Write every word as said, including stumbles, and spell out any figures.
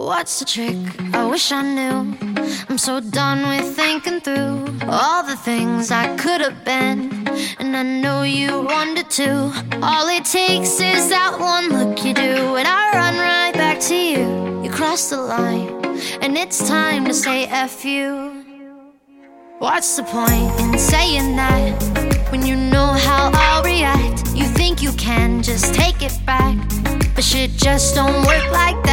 What's the trick? I wish I knew. I'm so done with thinking through all the things I could have been, and I know you wanted to. All it takes is that one look you do, and I run right back to you. You cross the line, and it's time to say F you. What's the point in saying that when you know how I'll react? You think you can just take it back, but shit just don't work like that.